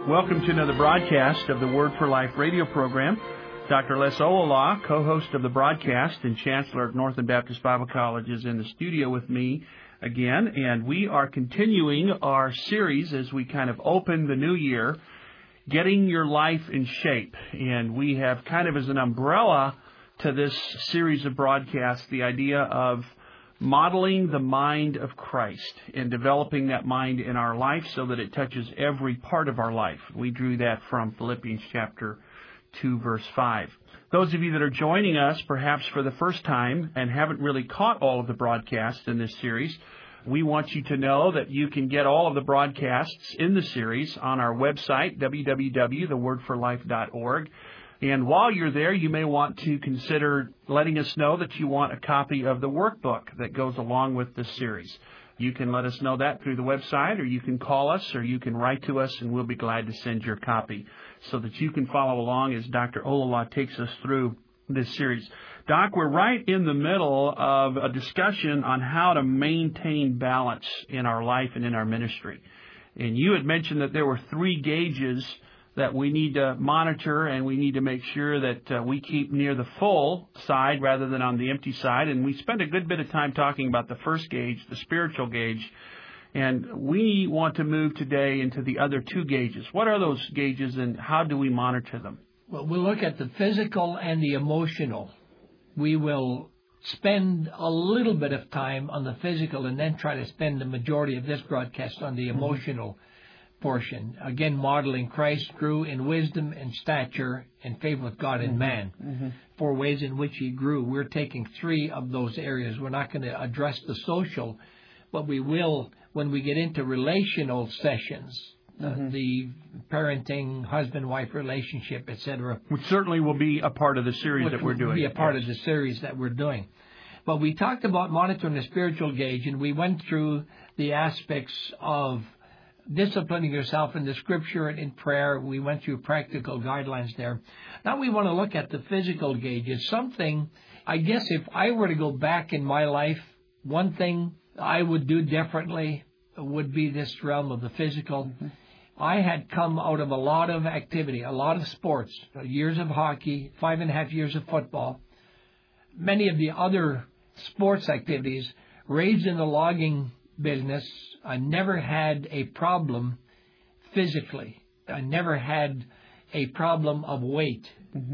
Welcome to another broadcast of the Word for Life radio program. Dr. Les Olala, co-host of the broadcast and Chancellor of Northern Baptist Bible College, is in the studio with me again, and we are continuing our series as we kind of open the new year, Getting Your Life in Shape. And we have kind of as an umbrella to this series of broadcasts the idea of modeling the mind of Christ and developing that mind in our life so that it touches every part of our life. We drew that from Philippians chapter 2, verse 5. Those of you that are joining us perhaps for the first time and haven't really caught all of the broadcasts in this series, we want you to know that you can get all of the broadcasts in the series on our website, www.thewordforlife.org. And while you're there, you may want to consider letting us know that you want a copy of the workbook that goes along with this series. You can let us know that through the website, or you can call us, or you can write to us, and we'll be glad to send your copy so that you can follow along as Dr. Olala takes us through this series. Doc, we're right in the middle of a discussion on how to maintain balance in our life and in our ministry. And you had mentioned that there were 3 gauges that we need to monitor, and we need to make sure that we keep near the full side rather than on the empty side. And we spent a good bit of time talking about the first gauge, the spiritual gauge, and we want to move today into the other 2 gauges. What are those gauges, and how do we monitor them? Well, we'll look at the physical and the emotional. We will spend a little bit of time on the physical and then try to spend the majority of this broadcast on the emotional portion. Again, modeling Christ grew in wisdom and stature and favor with God and man. 4 ways in which he grew. We're taking 3 of those areas. We're not going to address the social, but we will when we get into relational sessions, the parenting, husband-wife relationship, etc. Which certainly will be a part of the series that we're doing. Will be a part of the series that we're doing. But we talked about monitoring the spiritual gauge, and we went through the aspects of disciplining yourself in the Scripture and in prayer. We went through practical guidelines there. Now we want to look at the physical gauge. It's something, I guess if I were to go back in my life, one thing I would do differently would be this realm of the physical. I had come out of a lot of activity, a lot of sports, years of hockey, 5.5 years of football, many of the other sports activities, raised in the logging business. I never had a problem physically. I never had a problem of weight,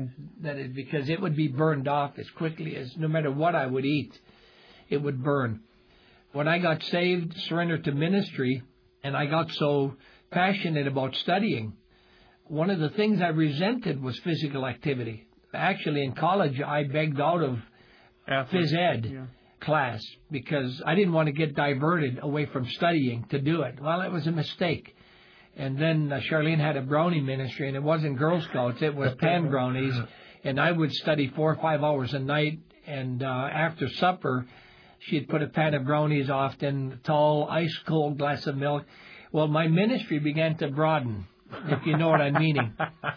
because it would be burned off as quickly as no matter what I would eat, it would burn. When I got saved, surrendered to ministry, and I got so passionate about studying, one of the things I resented was physical activity. Actually, in college, I begged out of phys ed class because I didn't want to get diverted away from studying to do it. Well, it was a mistake. And then Charlene had a brownie ministry, and it wasn't Girl Scouts, it was pan brownies, and I would study 4 or 5 hours a night, and after supper, she'd put a pan of brownies, often tall, ice-cold glass of milk. Well, my ministry began to broaden, if you know what I'm meaning.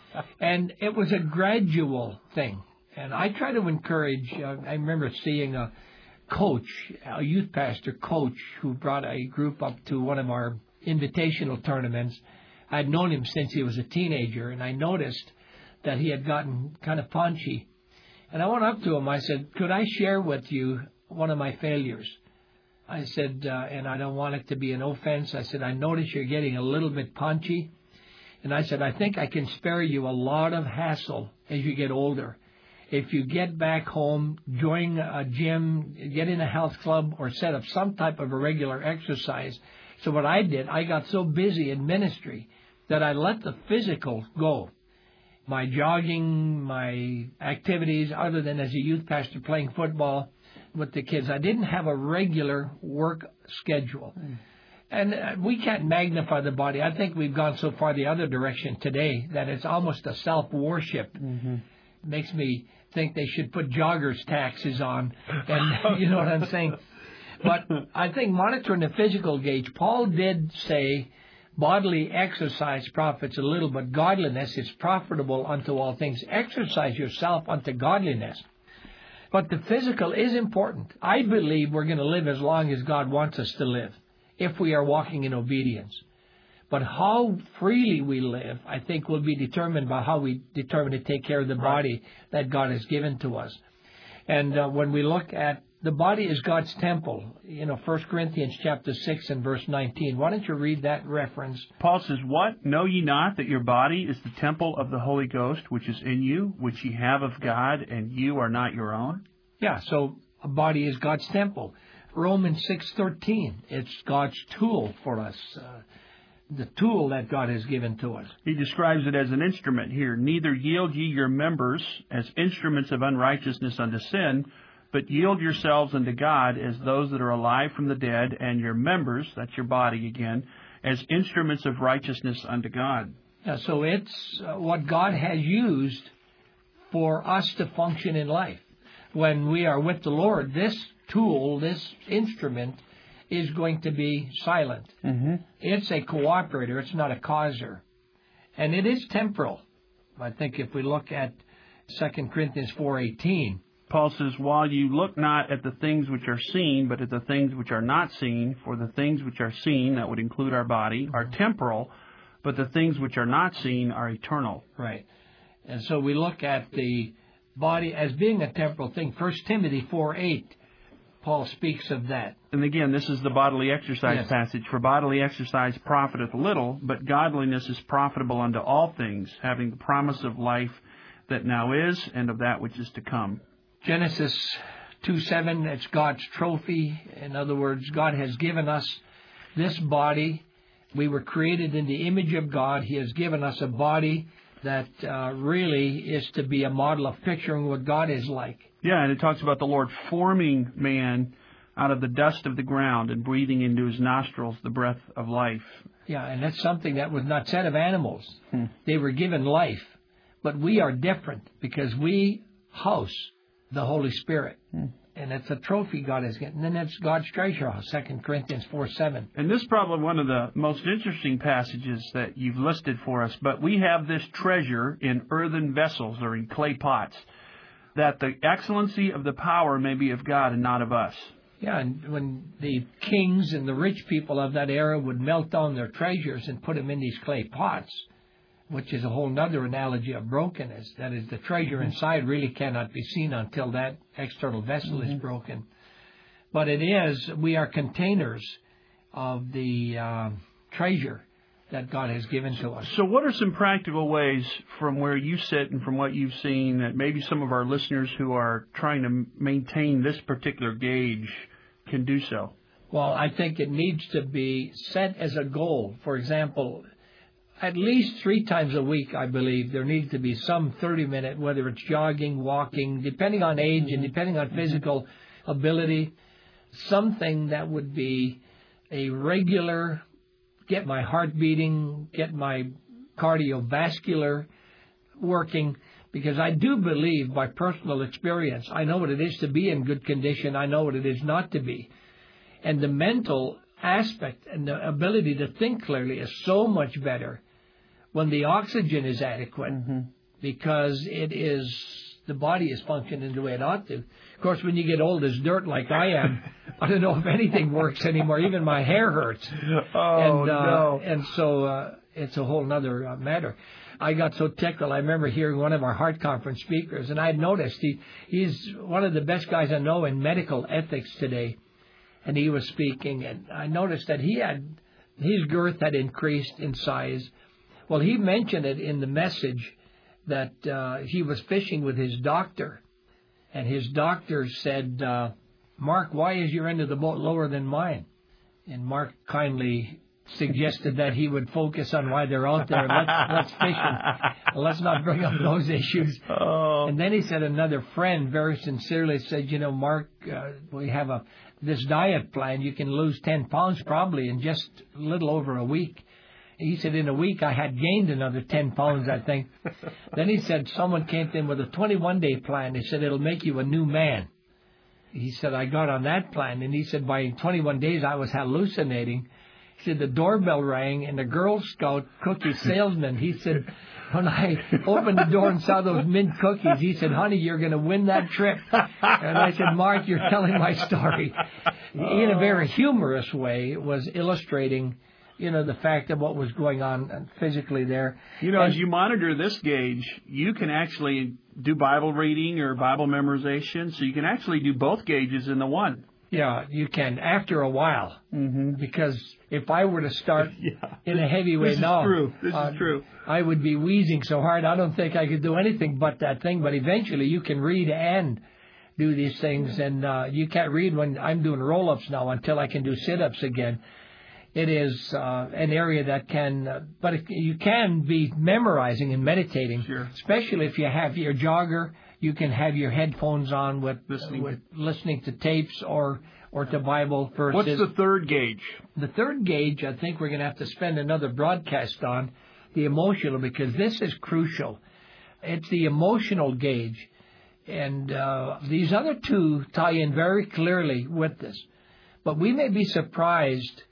And it was a gradual thing. And I try to encourage, I remember seeing a coach, a youth pastor coach, who brought a group up to one of our invitational tournaments. I'd known him since he was a teenager, and I noticed that he had gotten kind of paunchy. And I went up to him, I said, could I share with you one of my failures? I said, and I don't want it to be an offense, I said, I notice you're getting a little bit paunchy. And I said, I think I can spare you a lot of hassle as you get older. If you get back home, join a gym, get in a health club, or set up some type of a regular exercise. So what I did, I got so busy in ministry that I let the physical go. My jogging, my activities, other than as a youth pastor playing football with the kids, I didn't have a regular work schedule. And we can't magnify the body. I think we've gone so far the other direction today that it's almost a self-worship. Makes me think they should put joggers' taxes on, and you know what I'm saying. But I think monitoring the physical gauge, Paul did say bodily exercise profits a little, but godliness is profitable unto all things. Exercise yourself unto godliness. But the physical is important. I believe we're going to live as long as God wants us to live if we are walking in obedience. But how freely we live, I think, will be determined by how we determine to take care of the body that God has given to us. And when we look at the body is God's temple, 1 Corinthians chapter 6 and verse 19. Why don't you read that reference? Paul says, "What? Know ye not that your body is the temple of the Holy Ghost, which is in you, which ye have of God, and you are not your own?" Yeah, so a body is God's temple. Romans 6:13, it's God's tool for us, the tool that God has given to us. He describes it as an instrument here. "Neither yield ye your members as instruments of unrighteousness unto sin, but yield yourselves unto God as those that are alive from the dead, and your members," that's your body again, "as instruments of righteousness unto God." Yeah, so it's what God has used for us to function in life. When we are with the Lord, this tool, this instrument, is going to be silent. Mm-hmm. It's a cooperator. It's not a causer. And it is temporal. I think if we look at 2 Corinthians 4:18, Paul says, "While you look not at the things which are seen, but at the things which are not seen, for the things which are seen," that would include our body, "are temporal, but the things which are not seen are eternal." Right. And so we look at the body as being a temporal thing. 1 Timothy 4:8, Paul speaks of that. And again, this is the bodily exercise Yes. passage. "For bodily exercise profiteth little, but godliness is profitable unto all things, having the promise of life that now is, and of that which is to come." Genesis 2:7, it's God's trophy. In other words, God has given us this body. We were created in the image of God. He has given us a body that really is to be a model of picturing what God is like. Yeah, and it talks about the Lord forming man out of the dust of the ground and breathing into his nostrils the breath of life. Yeah, and that's something that was not said of animals. They were given life. But we are different because we house the Holy Spirit. And it's a trophy God has given. And then it's God's treasure house, 2 Corinthians 4:7. And this is probably one of the most interesting passages that you've listed for us. "But we have this treasure in earthen vessels," or in clay pots, "that the excellency of the power may be of God and not of us." Yeah, and when the kings and the rich people of that era would melt down their treasures and put them in these clay pots, which is a whole other analogy of brokenness. That is, the treasure inside really cannot be seen until that external vessel is broken. But we are containers of the treasure that God has given to us. So what are some practical ways from where you sit and from what you've seen that maybe some of our listeners who are trying to maintain this particular gauge can do so? Well, I think it needs to be set as a goal. For example, at least 3 times a week, I believe, there needs to be some 30-minute, whether it's jogging, walking, depending on age and depending on physical ability, something that would be a regular, get my heart beating, get my cardiovascular working, because I do believe by personal experience, I know what it is to be in good condition, I know what it is not to be. And the mental aspect and the ability to think clearly is so much better when the oxygen is adequate, because the body is functioning the way it ought to. Of course, when you get old as dirt like I am, I don't know if anything works anymore. Even my hair hurts. No. And so it's a whole other matter. I got so tickled. I remember hearing one of our heart conference speakers, and I had noticed he's one of the best guys I know in medical ethics today. And he was speaking, and I noticed that his girth had increased in size. Well, he mentioned it in the message that he was fishing with his doctor, and his doctor said, "Mark, why is your end of the boat lower than mine?" And Mark kindly suggested that he would focus on why they're out there. Let's fish and let's not bring up those issues. Oh. And then he said another friend very sincerely said, Mark, we have this diet plan. You can lose 10 pounds probably in just a little over a week. He said, in a week I had gained another 10 pounds, I think. Then he said someone came to him with a 21-day plan. He said, it'll make you a new man. He said, I got on that plan. And he said, by 21 days I was hallucinating. He said, the doorbell rang, and the Girl Scout cookie salesman, he said, when I opened the door and saw those mint cookies, he said, honey, you're going to win that trip. And I said, Mark, you're telling my story. In a very humorous way, was illustrating, the fact of what was going on physically there. As you monitor this gauge, you can actually do Bible reading or Bible memorization, so you can actually do both gauges in the one. Yeah, you can after a while. Mm-hmm. Because if I were to start in a heavy way now, this is true. I would be wheezing so hard I don't think I could do anything but that thing. But eventually you can read and do these things, and you can't read when I'm doing roll-ups now until I can do sit-ups again. It is an area that can, but you can be memorizing and meditating, sure. Especially if you have your jogger. You can have your headphones on with listening to tapes or to Bible verses. What's the third gauge? The third gauge, I think we're going to have to spend another broadcast on, the emotional, because this is crucial. It's the emotional gauge. And these other two tie in very clearly with this. But we may be surprised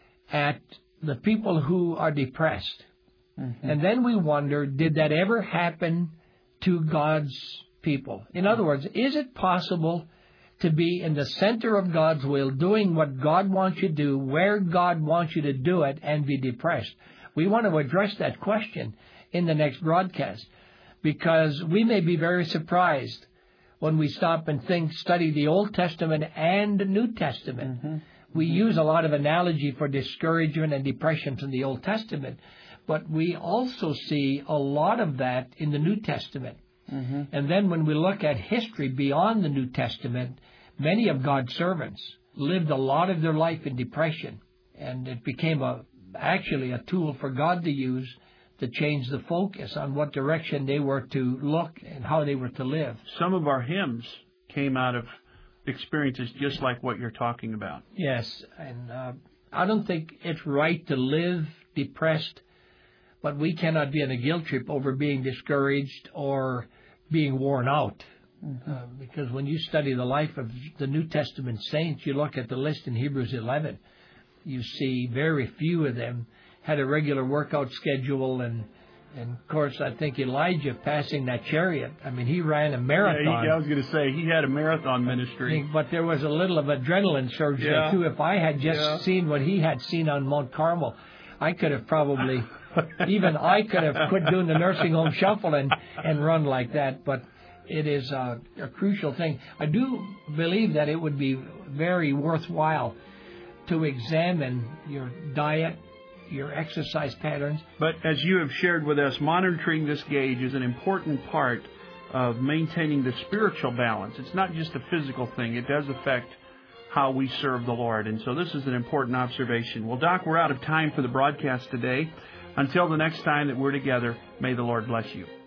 at the people who are depressed. Mm-hmm. And then we wonder, did that ever happen to God's people? In other words, is it possible to be in the center of God's will, doing what God wants you to do, where God wants you to do it, and be depressed? We want to address that question in the next broadcast, because we may be very surprised when we stop and study the Old Testament and the New Testament. Mm-hmm. We use a lot of analogy for discouragement and depression from the Old Testament, but we also see a lot of that in the New Testament. Mm-hmm. And then when we look at history beyond the New Testament, many of God's servants lived a lot of their life in depression, and it became actually a tool for God to use to change the focus on what direction they were to look and how they were to live. Some of our hymns came out of experiences just like what you're talking about. Yes, and I don't think it's right to live depressed, but we cannot be on a guilt trip over being discouraged or being worn out. Mm-hmm. Because when you study the life of the New Testament saints, you look at the list in Hebrews 11, you see very few of them had a regular workout schedule, and of course, I think Elijah passing that chariot, I mean, he ran a marathon. Yeah, I was going to say, he had a marathon ministry. But there was a little of adrenaline surge there, too. If I had just seen what he had seen on Mount Carmel, I could have probably, even I could have quit doing the nursing home shuffle and run like that. But it is a crucial thing. I do believe that it would be very worthwhile to examine your diet, your exercise patterns. But as you have shared with us, monitoring this gauge is an important part of maintaining the spiritual balance. It's not just a physical thing. It does affect how we serve the Lord. And so this is an important observation. Well, Doc, we're out of time for the broadcast today. Until the next time that we're together, may the Lord bless you.